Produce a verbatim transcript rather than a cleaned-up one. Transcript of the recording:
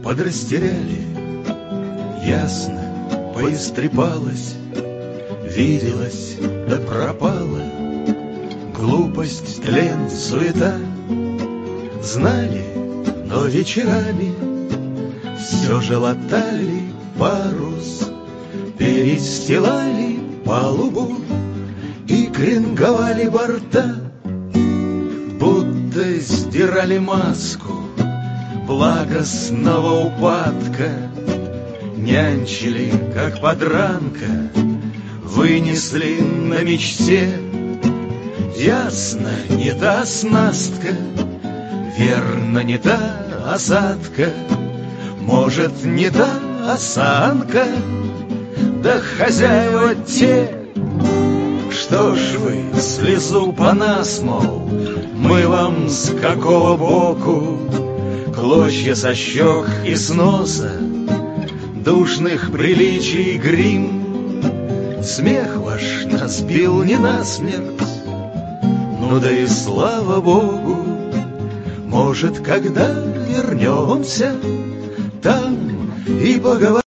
подрастеряли, ясно поистрепалась, виделась да пропала. Глупость, тлен, суета знали, но вечерами все же латали парус, перестилали палубу и кренговали борта, будто сдирали маску благостного упадка, нянчили, как подранка, вынесли на мечте. Ясно, не та оснастка, верно, не та осадка, может, не та осанка, да хозяева те. Что ж вы, слезу по нас, мол, мы вам с какого боку, клочья со щек и с носа, душных приличий грим. Смех ваш нас бил не насмерть, ну да и слава Богу. Может, когда вернемся, там и поговорим.